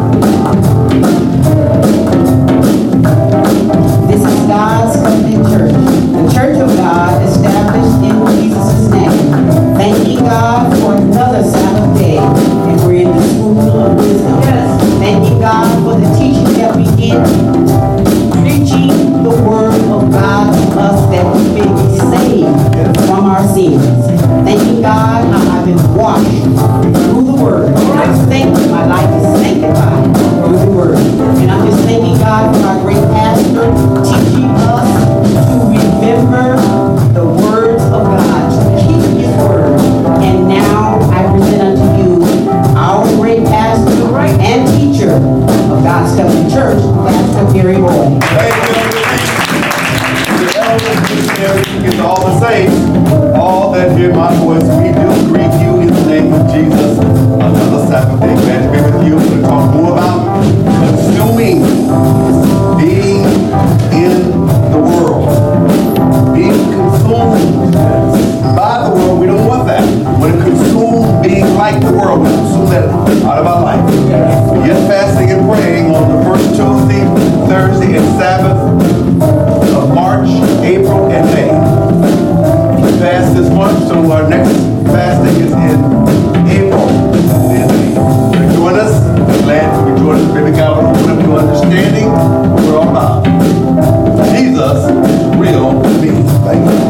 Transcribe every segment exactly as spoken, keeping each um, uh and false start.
This is God's Covenant Church, the Church of God established in Jesus' name. Thanking God for another Sabbath day, and we're in the school of wisdom. Yes. Thanking God for the teaching that we get, preaching the word of God to us that we may be saved from our sins. Thanking God how I've been washed through the word. I'm thankful my life is sanctified through the word. And I'm just thanking God for our great pastor teaching us to remember the words of God, to keep his word. And now I present unto you our great pastor and teacher of God's Covenant Church, Pastor Perry Boyd. It's all the same. All that hear my voice, we do greet you in the name of Jesus. Another Sabbath day. Glad to be with you. We're going to talk more about consuming, being in the world, being consumed by the world. We don't want that. We want to consume being like the world. We consume that out of our life. We're yet fasting and praying on the first Tuesday, Thursday, and Sabbath of March, April, and May. We fast this month, so our next fasting is in April. So join us. We're glad to be joining us. Maybe God will open up your understanding what we're all about. Jesus is real to me. Thank you.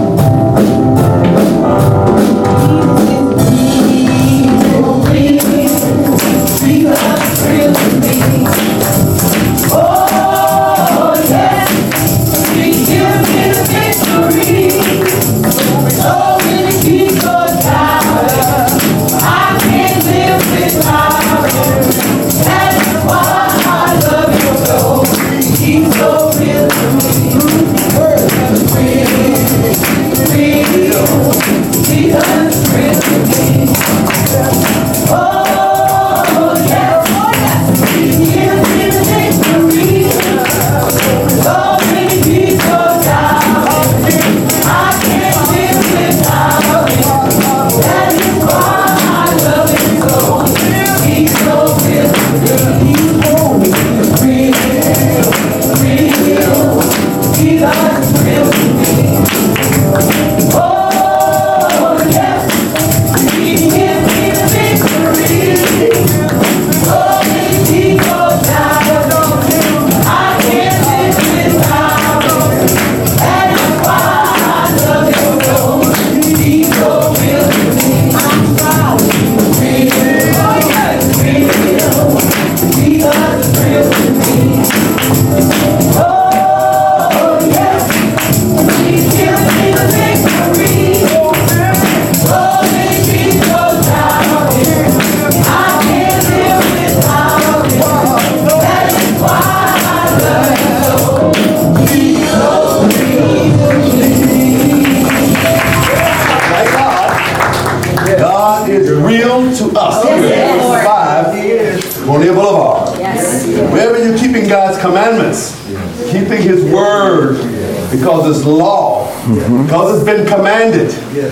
Because it's law, mm-hmm. because it's been commanded.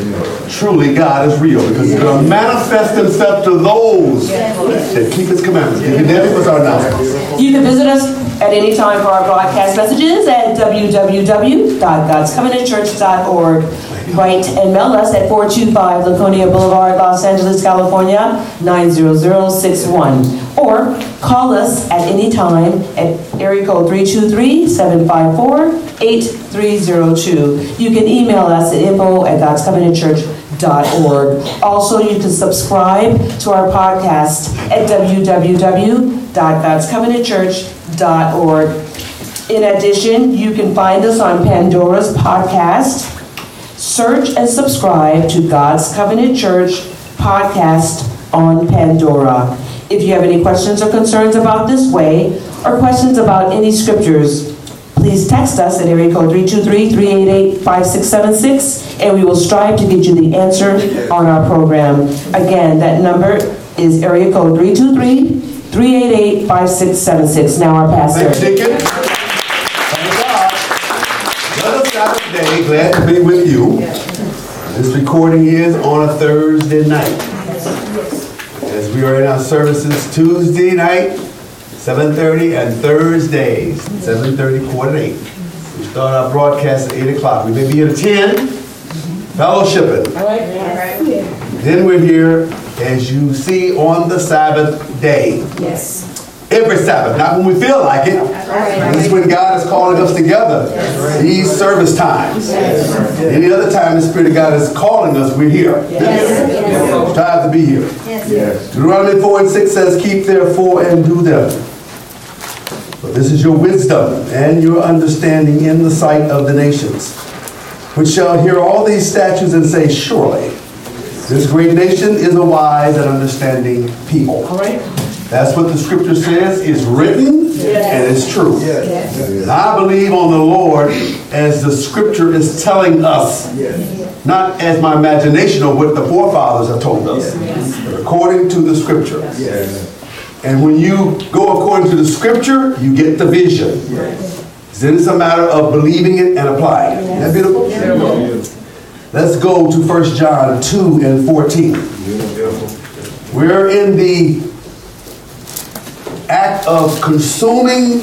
Truly, God is real because He's going to manifest Himself to those that keep His commandments. You can Debbie, what's our announcement? You can visit us at any time for our broadcast messages at w w w dot gods covenant church dot org. Write and mail us at four two five Laconia Boulevard, Los Angeles, California, nine zero zero six one. Or call us at any time at area code three two three, seven five four, eight three zero two. You can email us at info at gods covenant church dot org. Also, you can subscribe to our podcast at w w w dot gods covenant church dot org. In addition, you can find us on Pandora's podcast. Search and subscribe to God's Covenant Church podcast on Pandora. If you have any questions or concerns about this way, or questions about any scriptures, please text us at area code three two three, three eight eight, five six seven six, and we will strive to get you the answer on our program. Again, that number is area code three two three, three eight eight, five six seven six. Now our pastor. Thanks, Deacon. Thank God. Another Sabbath day. Glad to be with you. This recording is on a Thursday night. As we are in our services Tuesday night, seven thirty and Thursdays, seven thirty, quarter to eight. We start our broadcast at eight o'clock. We may be here at ten, fellowshipping. All right. All right. Then we're here, as you see, on the Sabbath day. Yes. Every Sabbath, not when we feel like it. This is when God is calling us together. These service times. Any other time the Spirit of God is calling us, we're here. Strive to be here. Deuteronomy four and six says, keep therefore and do them. For this is your wisdom and your understanding in the sight of the nations, which shall hear all these statutes and say, surely this great nation is a wise and understanding people. All right. That's what the scripture says is written, yes. And it's true. Yes. And I believe on the Lord as the scripture is telling us, yes. Not as my imagination or what the forefathers have told us, yes. But according to the scripture. Yes. And when you go according to the scripture, you get the vision. Yes. Then it's a matter of believing it and applying it. Yes. Isn't that beautiful? Yes. Let's go to First John two and fourteen. Yes. We're in the act of consuming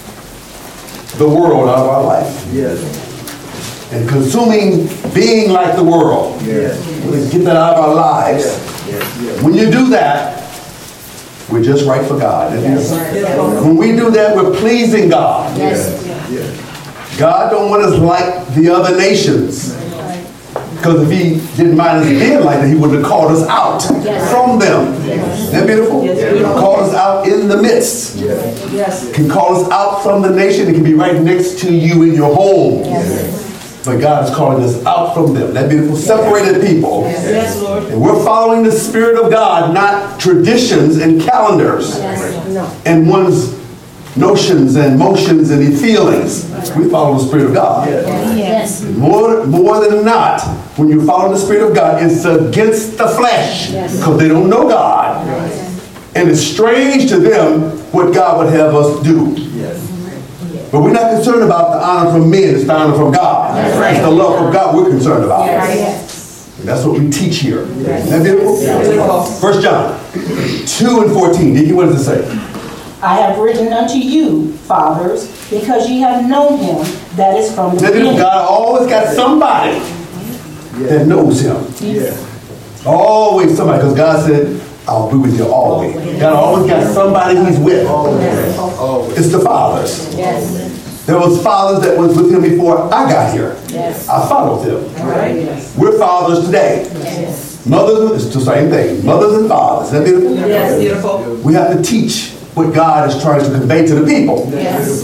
the world out of our life. Yes. And consuming being like the world. Yes. We get that out of our lives. Yes. Yes. When you do that, we're just right for God. Yes. Yes. When we do that, we're pleasing God. Yes. Yes. God don't want us like the other nations. Because if he didn't mind us being like that, he would have called us out yes. from them. Yes. Isn't that beautiful? Yes. Called us out in the midst. Yes. Yes. Can call us out from the nation. It can be right next to you in your home. Yes. But God is calling us out from them. That beautiful, separated people. Yes. Yes, Lord. And we're following the Spirit of God, not traditions and calendars. Yes. No. And one's notions and motions and feelings. We follow the Spirit of God. Yes. More, more than not, when you follow the Spirit of God, it's against the flesh. Yes. Because they don't know God. Yes. And it's strange to them what God would have us do. Yes. But we're not concerned about the honor from men, it's the honor from God. Yes. It's the love of God we're concerned about. Yes. And that's what we teach here. Yes. Isn't that beautiful? Yes. First John two and fourteen. Did you what does it say? I have written unto you, fathers, because ye have known him that is from the beginning. God always got somebody that knows him. Yes. Always somebody, because God said, I'll be with you always. God always got somebody he's with. Always. It's the fathers. Yes. There was fathers that was with him before I got here. Yes. I followed them. Right. Yes. We're fathers today. Yes. Mothers, it's the same thing. Mothers and fathers. Isn't that beautiful? Yes, beautiful. We have to teach what God is trying to convey to the people. Yes.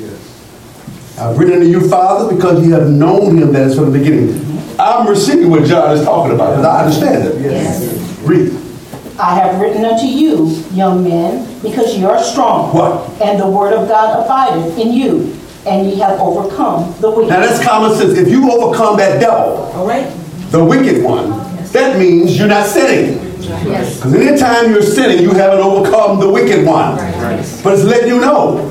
I've written unto you, Father, because you have known him that is from the beginning. I'm receiving what John is talking about, because I understand it. Yes. Read. I have written unto you, young men, because ye are strong. What? And the word of God abideth in you, and ye have overcome the wicked. Now that's common sense. If you overcome that devil, all right, the wicked one, yes. That means you're not sinning. Yes. Because anytime you're sinning, you haven't overcome the wicked one. Right. But it's letting you know.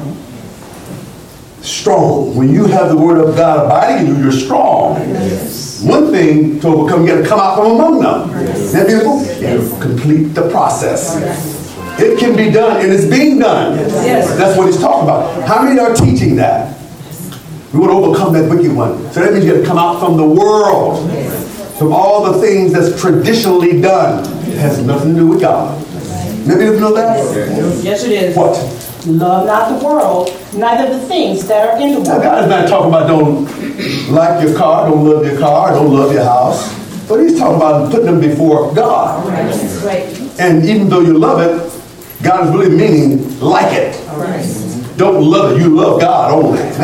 Strong. When you have the word of God abiding in you, you're strong. Yes. One thing to overcome, you got to come out from among them. Yes. Isn't that beautiful? Yes. You complete the process. Yes. It can be done, and it's being done. Yes. That's what he's talking about. How many are teaching that? We want to overcome that wicked one. So that means you got to come out from the world. Yes. From all the things that's traditionally done. It has nothing to do with God. Maybe you know that? Yes, it is. What? Love not the world, neither the things that are in the world. Now, God is not talking about don't like your car, don't love your car, don't love your house. But he's talking about putting them before God. Right. Right. And even though you love it, God is really meaning like it. Right. Don't love it. You love God only. Right.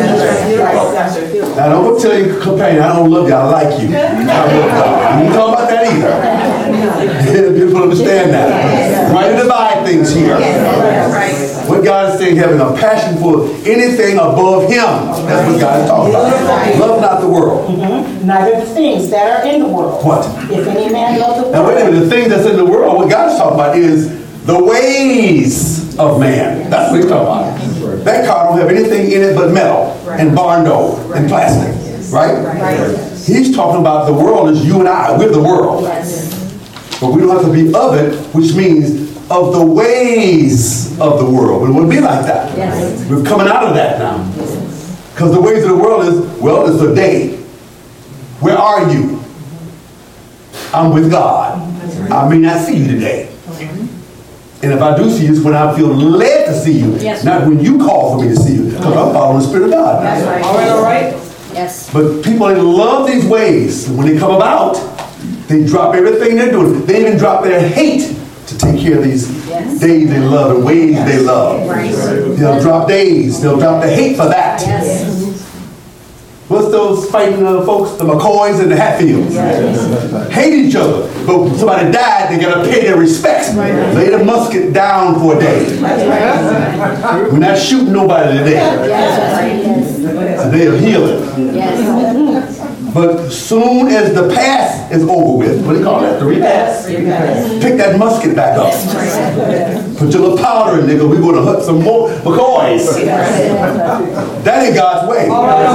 Now, don't tell your companion, I don't love you, I like you. I love God. You ain't talking about that either. People understand that. Trying to divide things here. What God is saying, having a passion for anything above him. That's what God is talking about. Love not the world. Mm-hmm. Neither the things that are in the world. What? If any man love the world. Now wait a minute, the things that's in the world, what God is talking about is the ways of man. That's what he's talking about. That car don't have anything in it but metal and barn door and plastic. Right? Right? He's talking about the world as you and I. We're the world. But we don't have to be of it, which means of the ways of the world. But it wouldn't be like that. Yes. We're coming out of that now. Because the ways of the world is, well, it's a day. Where are you? I'm with God. I may not see you today. And if I do see you, it's when I feel led to see you. Yes. Not when you call for me to see you. Because I'm following the Spirit of God. That's right. All right, all right. Yes. But people, they love these ways. When they come about, they drop everything they're doing. They even drop their hate to take care of these Yes. days they love and ways they love. Right. They'll drop days. They'll drop the hate for that. Yes. What's those fighting uh, folks, the McCoys and the Hatfields? Yes. Hate each other. But when somebody died, they got to pay their respects. Right. Lay the musket down for a day. Right. We're not shooting nobody today. Yes. It's a day of healing. Yes. But soon as the past is over with, what do you call that? The repass? Pick that musket back up. Put your little powder in there, because we're going to hunt some more McCoys. That ain't God's way.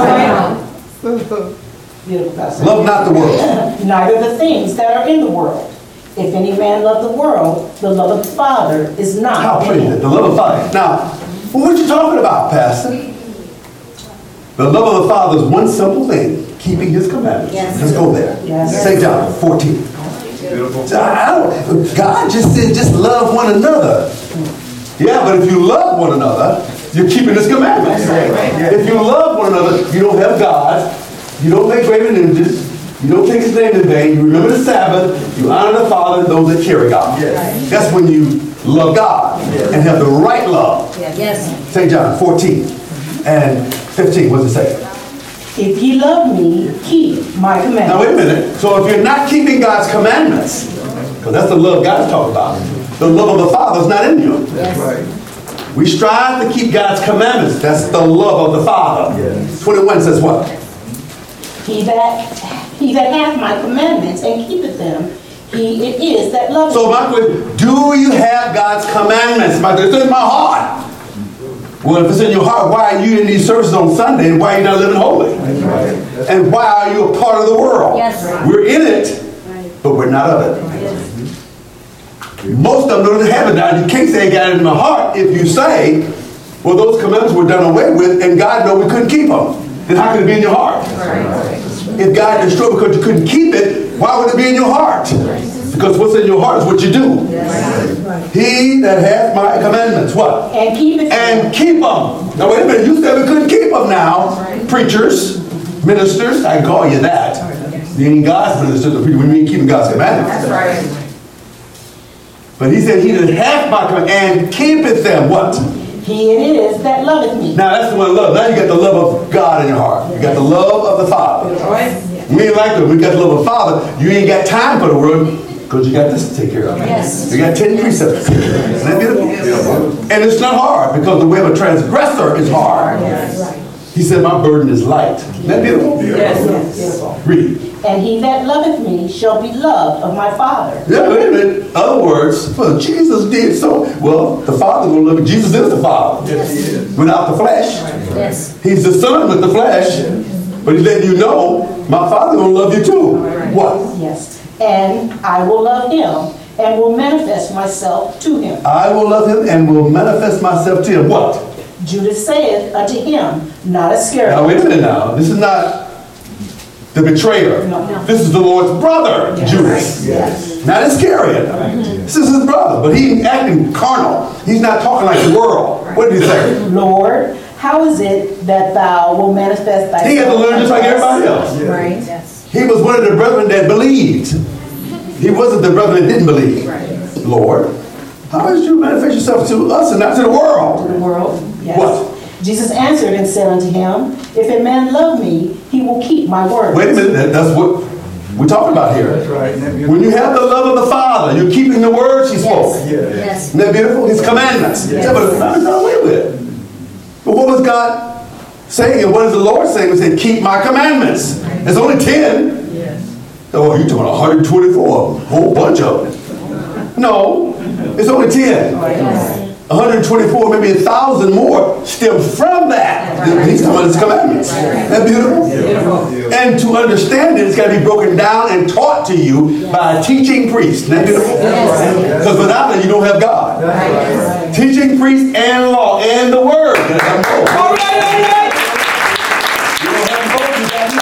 Beautiful, Pastor. Love not the world. Neither the things that are in the world. If any man love the world, the love of the Father is not How in pretty him. that, the love of Father. Now, what you talking about, Pastor? The love of the Father is one simple thing, keeping His commandments. Yes. Let's go there. Yes. Saint John fourteen. I don't, God just said, just love one another. Yeah, but if you love one another, you're keeping His commandments. If you love one another, you don't have gods, you don't make graven images, you don't take His name in vain, you remember the Sabbath, you honor the Father and those that carry God. Yes. That's when you love God and have the right love. Yes. Saint John fourteen and fifteen, what does it say? If ye love me, keep my commandments. Now wait a minute. So if you're not keeping God's commandments, because that's the love God's talking about, the love of the Father is not in you. Right. We strive to keep God's commandments. That's the love of the Father. Yes. twenty-one says what? He that he that hath my commandments and keepeth them, he it is that loveth So me. my question, do you have God's commandments? My, it's in my heart. Well, if it's in your heart, why are you in these services on Sunday and why are you not living holy? Right. And why are you a part of the world? Yes. We're in it, but we're not of it. Most of them don't have it now. You can't say God in my heart if you say, well, those commandments were done away with and God knew we couldn't keep them. Then how could it be in your heart? If God destroyed because you couldn't keep it, why would it be in your heart? Because what's in your heart is what you do. He that hath my commandments, what? And keepeth them. And keep them. Now wait a minute, you said we couldn't keep them now. Preachers, ministers, I can call you that. You ain't God's ministers, the people, we mean keeping God's commandments. That's right. But he said, he that hath my commandments and keepeth them, what? He it is that loveth me. Now that's the one love. Now you got the love of God in your heart. You got the love of the Father. All right. We ain't like that. We got the love of the Father. You ain't got time for the world because you got this to take care of. Yes. You got ten precepts. Isn't that beautiful? And it's not hard because the way of a transgressor is hard. He said, my burden is light. Isn't that beautiful? Yes. Beautiful. Read. And he that loveth me shall be loved of my Father. Yeah, wait a minute. In other words, well, Jesus did so. Well, the Father will love you. Jesus is the Father. Yes, He is. Without the flesh. Yes. He's the Son with the flesh. But He's letting you know, my Father will love you too. What? Yes. And I will love him and will manifest myself to him. I will love Him and will manifest myself to Him. What? Judas saith unto him, not Iscariot. Now, wait a minute now. This is not the betrayer. No, no. This is the Lord's brother, Judas. Yes. Not Iscariot. This is his brother, but he ain't acting carnal. He's not talking like the world. What did he say? Lord, how is it that thou will manifest thyself? He had to learn just like everybody else. Right. Yes. He was one of the brethren that believed. He wasn't the brethren that didn't believe. Lord, how did you manifest yourself to us and not to the world? The world. Yes. What? Jesus answered and said unto him, if a man love me, he will keep my word. Wait a minute. that- That's what we're talking about here. That's right. Isn't that beautiful? When you have the love of the Father, you're keeping the words He spoke. Yes. Yes. Isn't that beautiful? His commandments. Yeah, but it's not done away with. But what was God saying? And what is the Lord saying? He said, keep my commandments. It's only ten. Oh, you're talking about one hundred twenty-four, a whole bunch of them. No, it's only ten. one hundred twenty-four, maybe a thousand more stem from that. He's talking about his commandments. Isn't that beautiful? Beautiful. And to understand it, it's got to be broken down and taught to you by a teaching priest. Isn't that beautiful? Because without it, you don't have God. Right. Teaching priest and law and the word. You don't have both. All right, all right. You don't have both, you got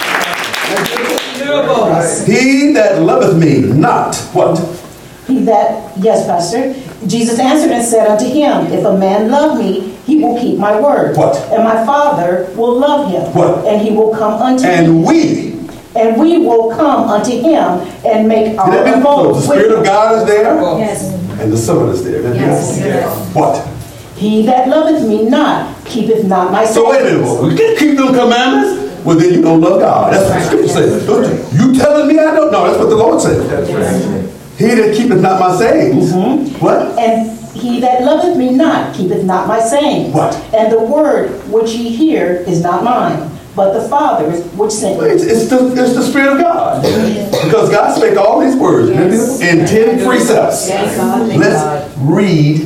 nothing. He that loveth me not, what? He that, yes, Pastor. Jesus answered and said unto him, if a man love me, he will keep my word. What? And my Father will love him. What? And he will come unto and me. we. And we will come unto him and make our abode. The Spirit of God is there. Yes. And the Son is there. Yes. Yes. What? He that loveth me not, keepeth not my sayings. So wait a minute. We can't keep them commandments? Well, then you don't love God. That's what the Scripture says. Don't you? You telling me I don't know. That's what the Lord said. He that keepeth not my sayings. Mm-hmm. What? And he that loveth me not keepeth not my sayings. What? And the word which ye hear is not mine, but the Father's which sent me. It's, it's, the, it's the Spirit of God. Because God spake all these words yes. in ten precepts. Yes. God, Let's God. read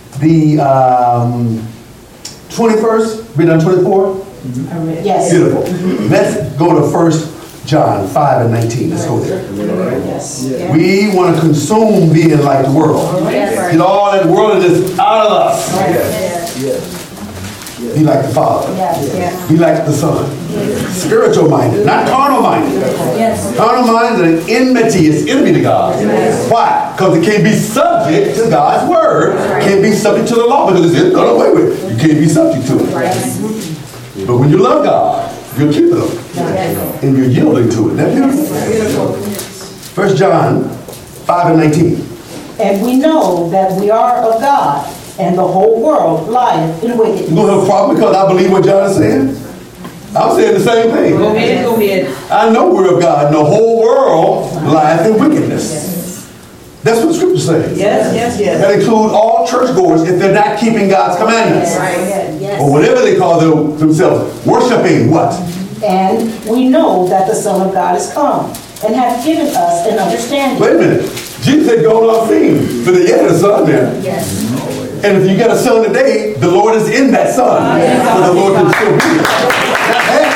the um, twenty-first. Read on twenty-four. Mm-hmm. Yes. Beautiful. Mm-hmm. Let's go to First John five and nineteen. Let's go there. Yes. We want to consume being like the world. Yes. Get all that worldliness out of us. Yes. Yes. Be like the Father. Yes. Yes. Be like the Son. Yes. Spiritual minded, not carnal minded. Yes. Carnal minded and enmity is enemy to God. Yes. Why? Because it can't be subject to God's word. Right. Can't be subject to the law because it's done away with. You can't be subject to it. Right. But when you love God, you're keeping them. Yes. And you're yielding to it. That's beautiful. First John five and nineteen. And we know that we are of God, and the whole world lieth in wickedness. You don't have a problem because I believe what John is saying? I'm saying the same thing. Go ahead, go ahead. I know we're of God, and the whole world lieth in wickedness. Yes. That's what the Scripture says. Yes, yes, yes. That includes all churchgoers if they're not keeping God's commandments. Yes. Right. Yes. Or whatever they call them, themselves. Worshiping what? And we know that the Son of God is come, and hath given us an understanding. Wait a minute. Jesus said go on theme, but he had a son there. Yes. And if you get a son today, the Lord is in that son. Yes. So the Lord can still be there. That has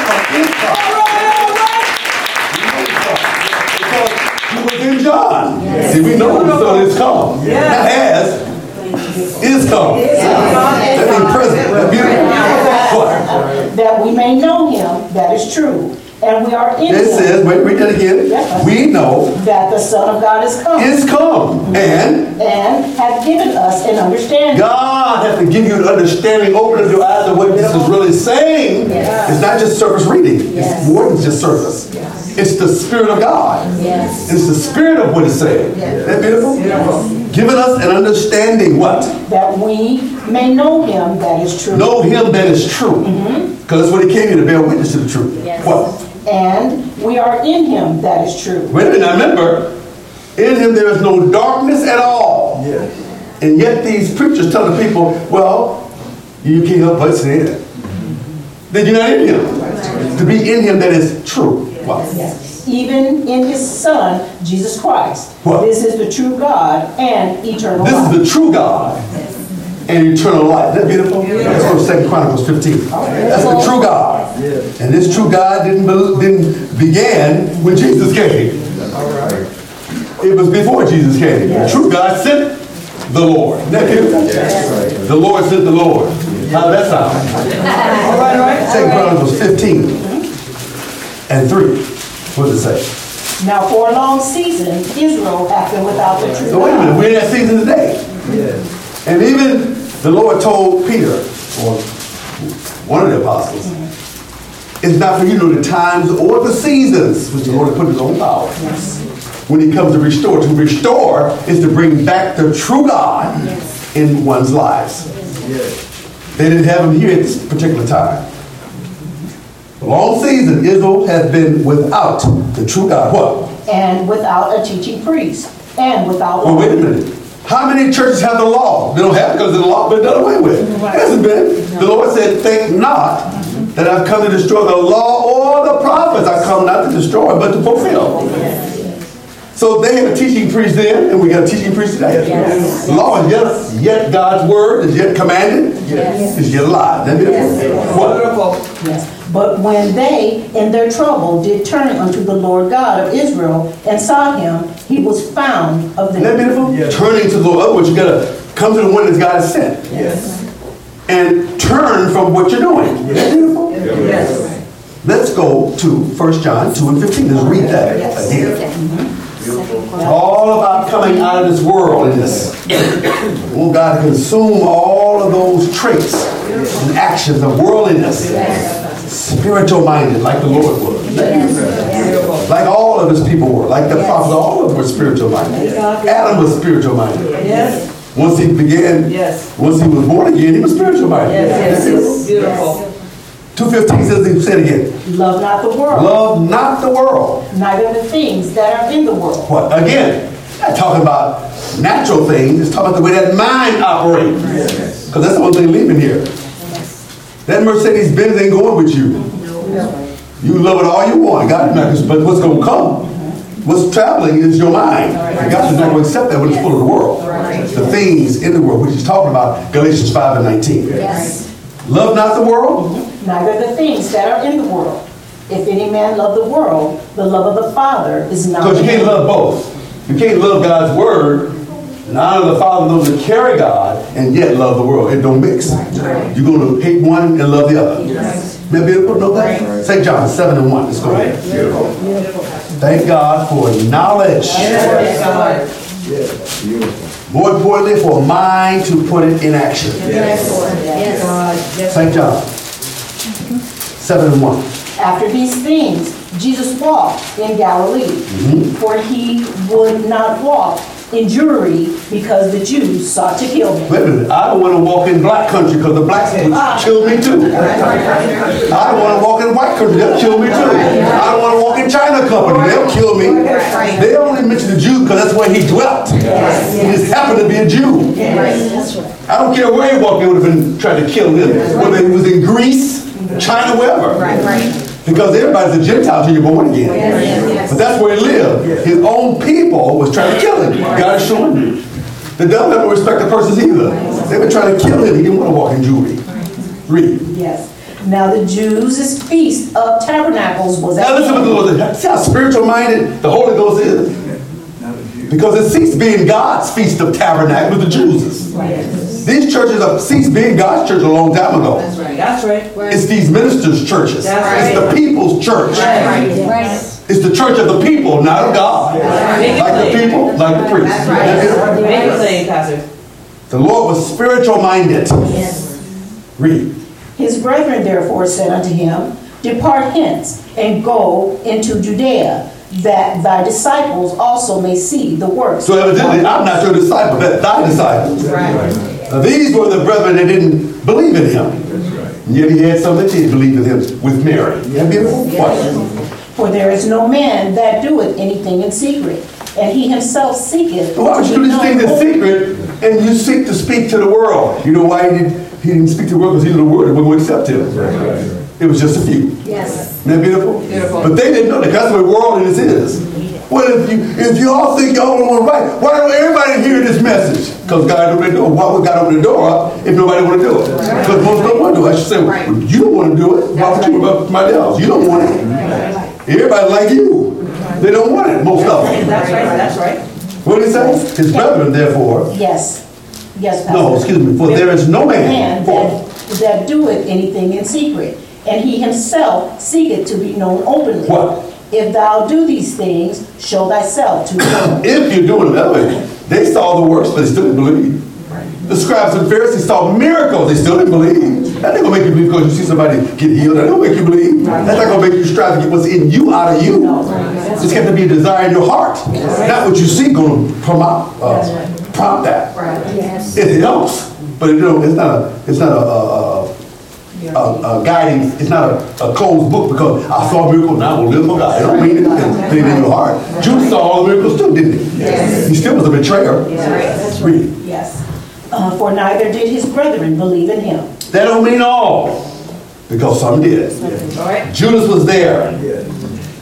come in. Because he was in John. Yes. See, we know the son is come. Yes. That has is come. That means present. That beautiful. What? That we may know him, that is true. And we are in it him. says, wait, read that again. Yes. We know that the Son of God is come. Is come. And? And hath given us an understanding. God has to give you an understanding, open up your eyes to what this is really saying. Yes. It's not just surface reading. Yes. It's more than just surface. Yes. It's the Spirit of God. Yes. It's the Spirit of what it's saying. Yes. Isn't that beautiful? Yes. Giving us an understanding, what? That we may know him that is true. Know him that is true. Because mm-hmm. that's what he came here to bear witness to the truth. Yes. What? And we are in him that is true. Wait a minute, now remember, in him there is no darkness at all. Yes. And yet these preachers tell the people, well, you can't help but say that. Then you're not in him. Right. To be in him that is true. Yes. Wow. Yes. Even in his Son, Jesus Christ. What? This is the true God and eternal this life. This is the true God. Yes. And eternal life. Isn't that beautiful? Yeah. Let's go to Second Chronicles fifteen. Right. That's the true God. Yeah. And this true God didn't, didn't begin when Jesus came. All right. It was before Jesus came. Yes. The true God sent the Lord. Isn't that beautiful? Yes. Right. The Lord sent the Lord. How does that sound? All right, all right. Second Chronicles fifteen and three. What does it say? Now for a long season, Israel hath been without the true God. So wait a minute. We're in that season today. Yeah. And even the Lord told Peter, or one of the apostles, mm-hmm. it's not for you to know the times or the seasons which the Lord has put his own power. Yes. When he comes to restore. To restore is to bring back the true God yes. in one's lives. Yes. They didn't have him here at this particular time. A long season, Israel has been without the true God. What? And without a teaching priest. And without well, wait a minute. How many churches have the law? They don't have it because the law has been done away with. It hasn't been. The Lord said, think not that I've come to destroy the law or the prophets. I come not to destroy, but to fulfill. So they had a teaching priest then, and we got a teaching priest today. Yes. Law is yet, yet God's word is yet commanded. Yes. Is yet alive. That is Yes. what? Yes. But when they, in their trouble, did turn unto the Lord God of Israel and sought him, he was found of Isn't that them. beautiful? Yes. Turning to the Lord. Otherwise, you gotta come to the one that God has sent. Yes. And turn from what you're doing. Isn't that beautiful? Yes. Let's go to First John two and fifteen. Let's read that again. All about coming out of this worldliness. Oh, God, to consume all of those traits and actions of worldliness. Spiritual minded, like the Lord was. Like all of his people were. Like the prophets, all of them were spiritual minded. Adam was spiritual minded. Yes. Once he began, Yes. once he was born again, he was spiritual minded. Yes, yes, beautiful. two fifteen says, he said again, Love not the world, love not the world. neither the things that are in the world. What? Again, not talking about natural things, it's talking about the way that mind operates. Because that's the one thing leaving here. That Mercedes Benz ain't going with you. You love it all you want, God, but what's going to come? What's traveling is your mind. And God's not going to accept that when it's full of the world. The things in the world, which he's talking about, Galatians five and nineteen. Yes. Love not the world. Neither the things that are in the world. If any man love the world, the love of the Father is not Because you in can't him. love both. You can't love God's word and honor the Father, those that carry God, and yet love the world. It don't mix. You're going to hate one and love the other. Maybe it'll know that. Saint John seven and one. Let's go ahead. Thank God for knowledge. More importantly, for a mind to put it in action. Saint John seven and one. After these things, Jesus walked in Galilee, for he would not walk in Jewry because the Jews sought to kill him. Wait a minute. I don't want to walk in black country because the blacks would kill me too. I don't want to walk in white country. They'll kill me too. I don't want to walk in China company. They'll kill me. They only mention the Jew because that's where he dwelt. He just happened to be a Jew. I don't care where he walked. They would have been trying to kill him. Whether he was in Greece, China, wherever. Because everybody's a Gentile till you're born again. But that's where he lived. His own people was trying to kill him. God is showing you. The devil doesn't respect the persons either. They were trying to kill him. He didn't want to walk in Jewry. Read. Yes. Now the Jews' feast of tabernacles was at Now listen to the hand. Lord. See how spiritual minded the Holy Ghost is? Because it ceased being God's feast of tabernacle with the Jews. These churches have ceased being God's church a long time ago. That's right. That's right. It's these ministers' churches. That's It's the people's church. It's the church of the people, not of God. Like the people, like the priests. Make it plain, Pastor. The Lord was spiritual minded. Read. His brethren therefore said unto him, Depart hence, and go into Judea, that thy disciples also may see the works. So evidently, I'm not your disciple, that's thy disciples. Now, these were the brethren that didn't believe in him. And yet he had some that did believe in him with Mary. Isn't that beautiful? What? For there is no man that doeth anything in secret, and he himself seeketh. Why would to you do be these things in known secret and you seek to speak to the world? You know why he didn't, he didn't speak to the world? Because he knew the word and wouldn't accept him. It was just a few. Yes. Isn't that beautiful? Beautiful. But they didn't know that. That's what worldliness is. Well, if you if you all think y'all don't want to write, why don't everybody hear this message? Because God opened the door. Why would God open the door up if nobody want to do it? Because most don't want to do it. I should say, well, you don't want to do it. Why would you worry about somebody else? You don't want it. Everybody like you. They don't want it, most of them. That's right. That's right. What did he say? His brethren, therefore. Yes. Yes, Pastor. No, excuse me. For there is no man. Man that, that doeth anything in secret, and he himself seeketh to be known openly. What? If thou do these things, show thyself to them. If you're doing it that way, they saw the works, but they still didn't believe. The scribes and Pharisees saw miracles, they still didn't believe. That ain't gonna make you believe because you see somebody get healed. That don't make you believe. That's not gonna make you strive to get what's in you out of you. It's got to be a desire in your heart. Not what you see gonna prompt, uh, prompt that. It helps, but it don't, it's not a, it's not a, a, a A, a guiding, it's not a, a closed book because I saw a miracle, now I'm going to live for God. It don't mean it, it's in your heart. Judas saw all the miracles too, didn't he? Yes. He still was a betrayer. Yes. Read. Yes. Uh, for neither did his brethren believe in him. That don't mean all, because some did. All right. Judas was there.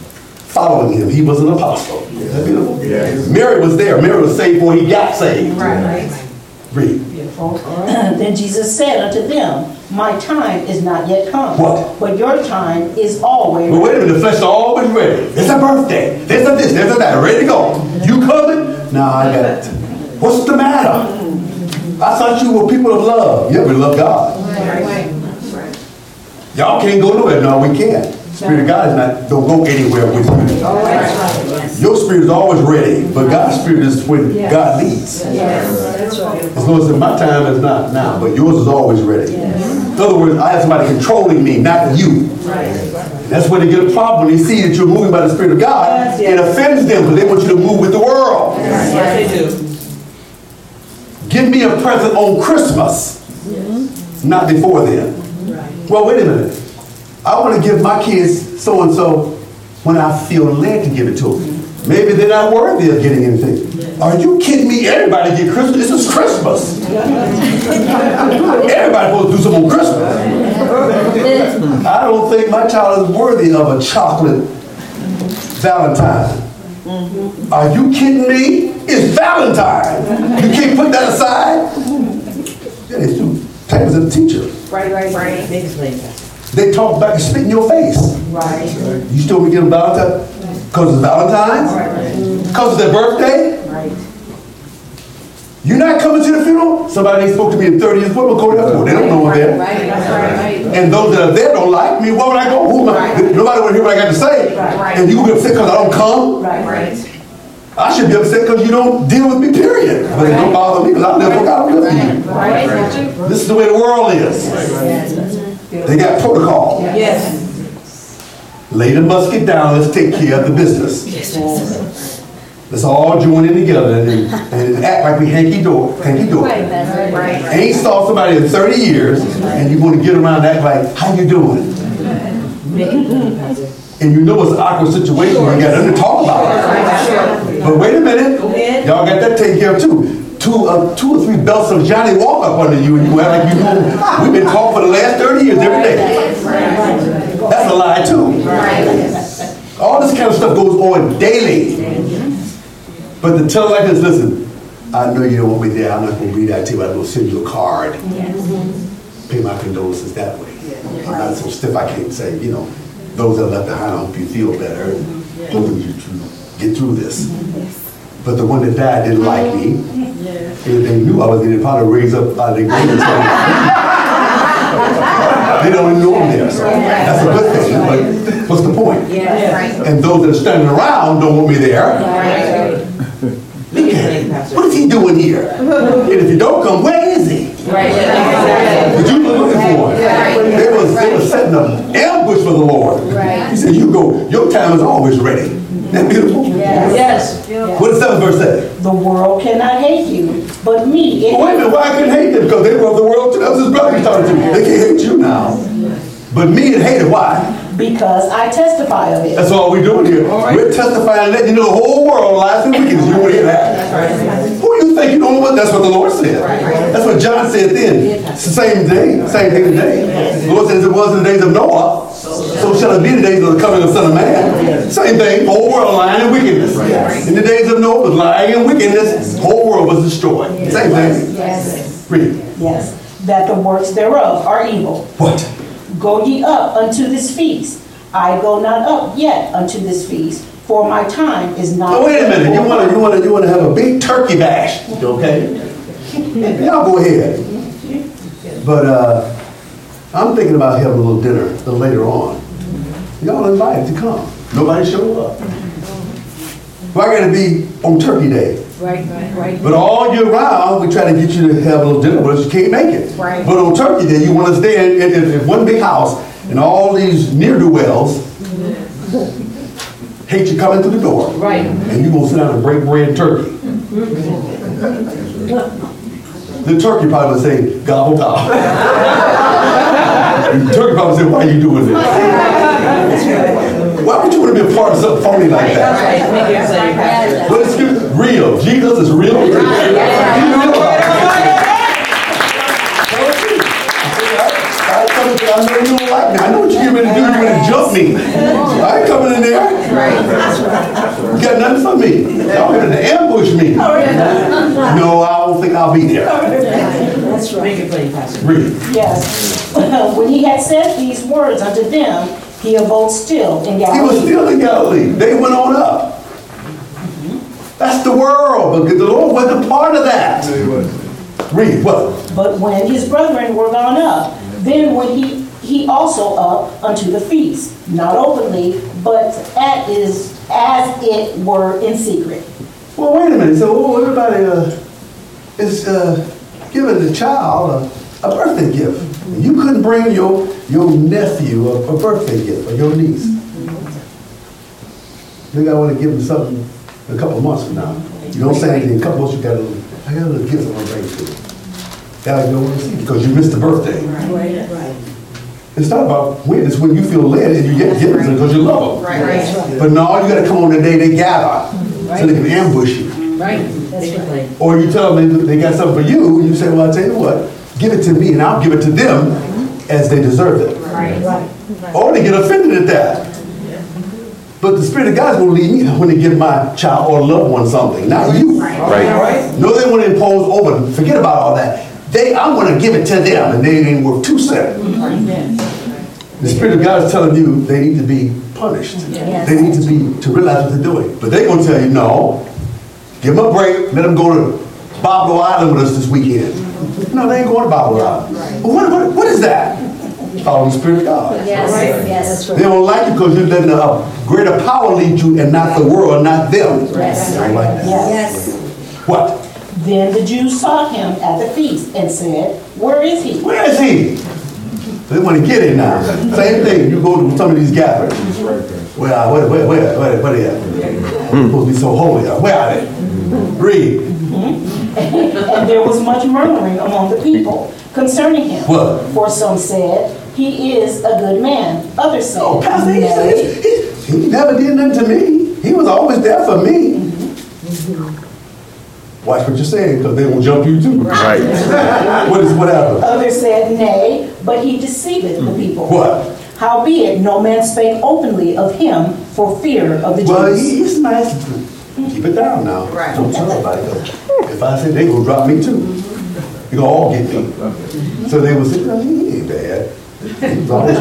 following him. He was an apostle. Isn't that beautiful? Yes. Mary was there. Mary was saved before he got saved. Right. Read. Then Jesus said unto them, my time is not yet come. What? But your time is always. But wait a minute, the flesh is always ready. It's a birthday. There's a this, there's a that. Ready to go. You coming? No, I got it. What's the matter? I thought you were people of love. Yeah, we love God. Y'all can't go nowhere. No, we can't. Spirit of God is not, don't go anywhere with you. Your spirit is always ready, but God's spirit is when God leads. As long as my time is not now, but yours is always ready. In other words, I have somebody controlling me, not you. That's when they get a problem. When they see that you're moving by the Spirit of God, it offends them because they want you to move with the world. Give me a present on Christmas, not before then. Well, wait a minute. I want to give my kids so-and-so when I feel led to give it to them. Maybe they're not worthy of getting anything. Are you kidding me? Everybody get Christmas. This is Christmas. Everybody supposed to do something on Christmas. I don't think my child is worthy of a chocolate Valentine. Are you kidding me? It's Valentine. You can't put that aside. Yeah, they do. Take as a teacher. Right, right, right. They talk back and spit in your face. Right. You still want to get a Valentine? Because it's Valentine's? Because it's their birthday? Right. You're not coming to the funeral? Somebody ain't spoke to me in thirty years. What am I going there for? They don't know I'm there. Right, right. And those that are there don't like me. Why would I go? Who am I? Nobody want to hear what I got to say. Right. And you get upset because I don't come? Right, right. I should be upset because you don't deal with me, period. But it don't bother me because I live for God. I don't live for you. Right. This is the way the world is. They got protocol. Yes. Lay the musket down. Let's take care of the business. Let's all join in together and, and act like we hanky-dory. Hanky-dory. Right. Ain't saw somebody in thirty years and you want to get around and act like, how you doing? And you know it's an awkward situation when you got nothing to talk about. But wait a minute. Y'all got that taken care of too. Two, uh, two or three belts of Johnny Walker up under you and you act like you know we've been talking for the last thirty years every day. That's a lie too. All this kind of stuff goes on daily. But to tell like this, listen, I know you don't want me there. I'm not going to be there. I tell you, I'm going to send you a card. Pay my condolences that way. I'm not so stiff I can't say, you know, those that are left behind, I hope you feel better. And hoping you to get through this. But the one that died didn't like me. And they knew I was going to probably raise up out of their grave. They don't even know I'm there. So that's a good thing. But what's the point? And those that are standing around don't want me there. Look at him. What is he doing here? And if you don't come, where is he? But you were looking for him. They was, they was setting up an ambush for the Lord. He said, you go, your time is always ready. Isn't that beautiful? Yes. What does seventh verse say? The world cannot hate you, but me. It Well, wait a minute, why I couldn't hate them? Because they love the world too. That was his brother he talking to. They can't hate you now. But me and hate it, why? Because I testify of it. That's all we're doing here. We're testifying, letting you know the whole world lies in wickedness. You want to hear that? Who you think you know what? That's what the Lord said. That's what John said then. It's the same day, same thing today. The Lord says it was in the days of Noah, so shall it be in the days of the coming of the Son of Man. Same thing, whole world lying in wickedness. In the days of Noah was lying in wickedness, whole world was destroyed. Same thing. Yes. Read. Yes. That the works thereof are evil. What? Go ye up unto this feast. I go not up yet unto this feast, for my time is not. Oh, wait a minute. You want to you want to you want to have a big turkey bash, okay? Y'all go ahead. But uh, I'm thinking about having a little dinner a little later on. Y'all invited to come. Nobody showed up. Well, I got to be on Turkey Day. Right, right, right. But all year round, we try to get you to have a little dinner with us. You can't make it. Right. But on Turkey Day, you want to stay in, in, in one big house, and all these ne'er-do-wells hate you coming through the door. Right. And you're going to sit down and break bread and turkey. The turkey probably would say, gobble, gobble. The turkey probably say, why are you doing this? Why would you want to be a part of something phony like that? But it's real. Jesus is real. He's real. I know you don't like me. I know what you're getting ready to do. You're going to jump for me. I ain't coming in there. You got nothing for me. Y'all going to ambush me. No, I don't think I'll be there. That's right. Make it plain, Pastor. Read. Yes. When he had said these words unto them, he abode still in He was Galilee. still in Galilee. They went on up. That's the world, but the Lord wasn't a part of that. Read what? But when his brethren were gone up, then went he, he also up unto the feast, not openly, but at is, as it were in secret. Well, wait a minute. So, oh, everybody uh, is uh, giving the child a, a birthday gift. And you couldn't bring your your nephew a, a birthday gift or your niece. Maybe I want to give him something in a couple of months from now. You don't say anything. In a couple of months, you got a little, I got a little gift I want to bring to you. Gotta go and see because you missed the birthday. Right, right. It's not about when. It's when you feel led and you get gifts because you love them. Right. But no, you got to come on the day they gather so they can ambush you. Right. That's right. Or you tell them they, they got something for you, and you say, well, I'll tell you what, give it to me, and I'll give it to them as they deserve it. Right. Right. Or they get offended at that. But the Spirit of God is going to lead me when they give my child or loved one something, not you. Right. No, they want to impose over. Forget about all that. They, I'm going to give it to them, and they ain't worth two cents. The Spirit of God is telling you they need to be punished. Yes. They need to be to realize what they're doing. But they're going to tell you, no, give them a break, let them go to Boblo Island with us this weekend. No, they ain't going to Boblo Island. But what, what, what is that? Follow the Spirit of God. Yes. Yes. They don't like you because you're letting a greater power lead you and not the world, not them. Yes. They don't like that. Yes. What? Then the Jews sought him at the feast and said, where is he? Where is he? They want to get him now. Same thing. You go to some of these gatherings. Where are where where where where, where they at? They're supposed to be so holy. Where are they? Read. And there was much murmuring among the people concerning him. What? For some said, he is a good man. Others said, Oh, Pastor, he, nay. he, he never did nothing to me. He was always there for me. Watch what you're saying, because they will jump you too. Right. What is what happened? Others said, nay, but he deceiveth the people. What? Howbeit, no man spake openly of him for fear of the Well, Jews. he, he's nice. Keep it down now. Right. Don't tell nobody. If I say they gonna drop me too, they gonna all get me. So they will say, no, he ain't bad. He's always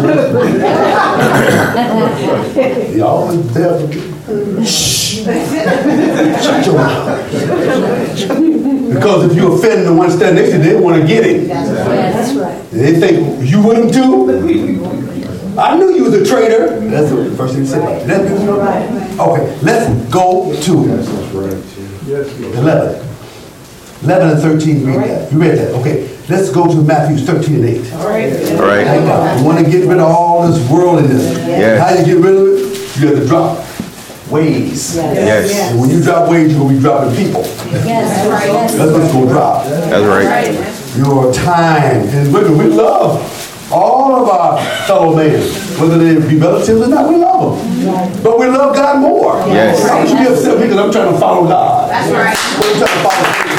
He always there for me. Shh. Shut your mouth. Because if you offend the one standing next to you, they want to get him. That's right. They think you wouldn't too. I knew you was a traitor. That's the first thing he said. Let- Okay, let's go to eleven. eleven and thirteen, read that. You read that, okay. Let's go to Matthew thirteen and eight. All right. You want to get rid of all this worldliness. Yes. How do you get rid of it? You have to drop ways. Yes. And when you drop ways, you're going to be dropping people. Yes. That's what's going to drop. That's right. Your time. And women, we love all of our fellow men, whether they be relatives or not, we love them. But we love God more. Yes. How would you be upset with me because I'm trying to follow God? That's right. I'm trying to follow God.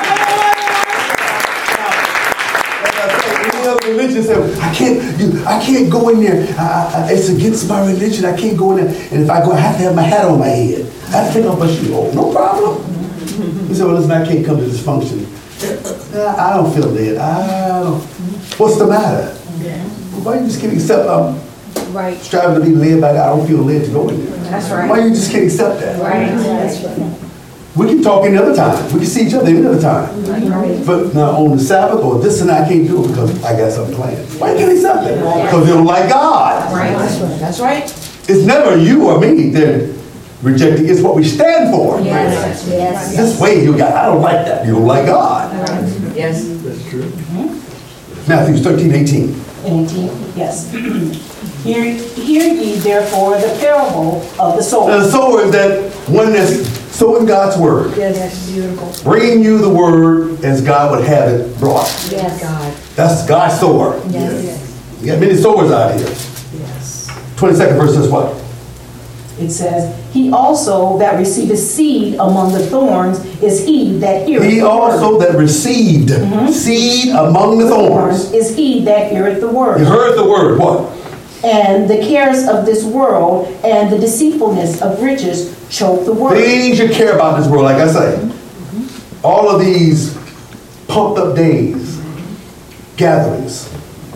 Any other religion said, I can't, you, I can't go in there. I, I, it's against my religion. I can't go in there. And if I go, I have to have my hat on my head. I have to take off my shoe. Oh, no problem. He said, well, listen, I can't come to this function. I don't feel led. I don't. What's the matter? Why you just can't accept I'm Right. striving to be led by God? I don't feel led to go in there. That's right. Why you just can't accept that? Right. That's right. We can talk any other time. We can see each other any other time. But now on the Sabbath or this and that, I can't do it because I got something planned. Why you can't accept that? Because they don't like God. Right. That's right. That's right. It's never you or me they're rejecting. It's what we stand for. Yes. Yes. This way you got, I don't like that. You don't like God. Yes. Matthew thirteen, eighteen. eighteen, yes. Hear, hear ye therefore the parable of the sower. And the sower is that one that's sowing God's word. Yes, that's beautiful. Bringing you the word as God would have it brought. Yes, God. That's God's sower. Yes. You got many sowers out here. Yes. twenty-second verse says what? It says, he also that receiveth seed among the thorns is he that heareth He the word. also that received seed among the thorns. Is he that heareth the word. You heard the word, what? And the cares of this world and the deceitfulness of riches choke the word. Things you care about in this world, like I say. All of these pumped up days, gatherings.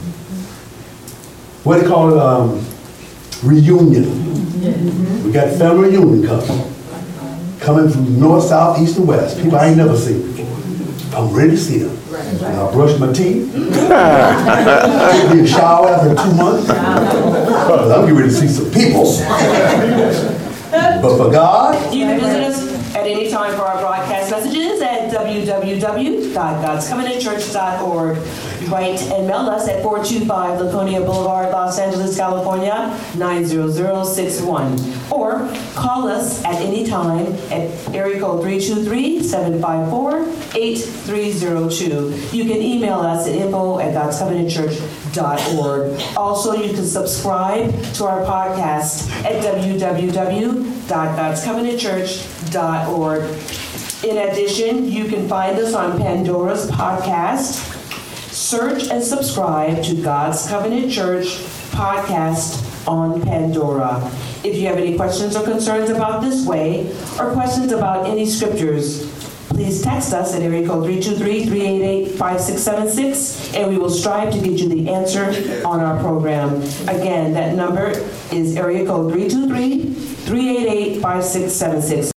What do they call it? Um, reunion. We got family reunion coming. Coming from north, south, east, and west. People I ain't never seen before. I'm ready to see them. And I'll brush my teeth. Take me a shower after two months. Because I'm getting ready to see some people. But for God, You can visit us at any time for our broadcast messages at w w w dot gods covenant church dot org. Write and mail us at four two five Laconia Boulevard, Los Angeles, California, nine zero zero six one. Or call us at any time at area code three two three, seven five four, eight three zero two. You can email us at info at gods covenant church dot org. Also, you can subscribe to our podcast at w w w dot gods covenant church dot org. In addition, you can find us on Pandora's podcast. Search and subscribe to God's Covenant Church podcast on Pandora. If you have any questions or concerns about this way, or questions about any scriptures, please text us at area code three two three, three eight eight, five six seven six, and we will strive to get you the answer on our program. Again, that number is area code three two three, three eight eight, five six seven six.